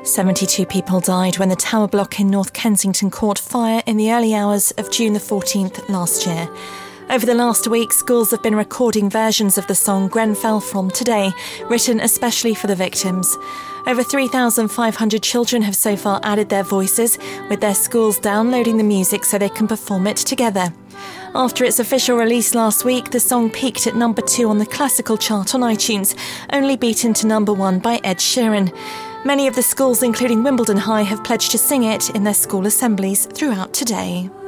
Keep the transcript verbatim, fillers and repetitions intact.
seventy-two people died when the tower block in North Kensington caught fire in the early hours of June the fourteenth last year. Over the last week, schools have been recording versions of the song Grenfell from Today, written especially for the victims. Over three thousand five hundred children have so far added their voices, with their schools downloading the music so they can perform it together. After its official release last week, the song peaked at number two on the classical chart on iTunes, only beaten to number one by Ed Sheeran. Many of the schools, including Wimbledon High, have pledged to sing it in their school assemblies throughout today.